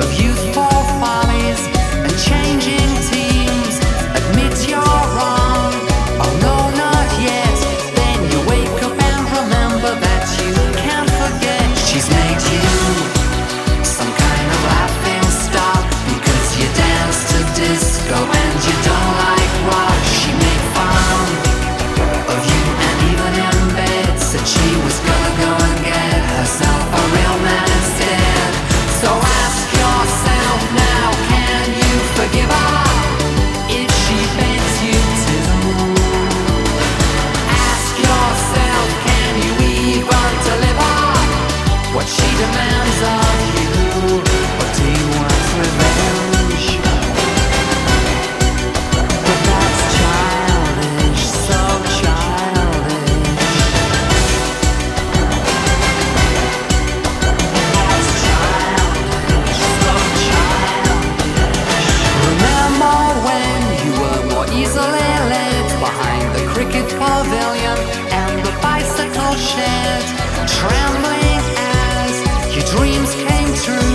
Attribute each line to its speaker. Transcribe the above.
Speaker 1: of youthful follies and changing teams. Admit you're wrong, oh no, not yet. Then you wake up and remember that you can't forget. She's made you some kind of laughing stock because you dance to disco and you don't like rock. She made fun of you and even in bed said she was gonna go and get herself a real man instead. So ask yourself now, can you forgive her if she begs you to? Ask yourself, can you even deliver what she demands of you? Or do you want revenge? But that's childish, so childish. That's childish, so childish. Remember when you were more easily led behind the cricket pavilion and the bicycle shed, trembling as your dreams came true?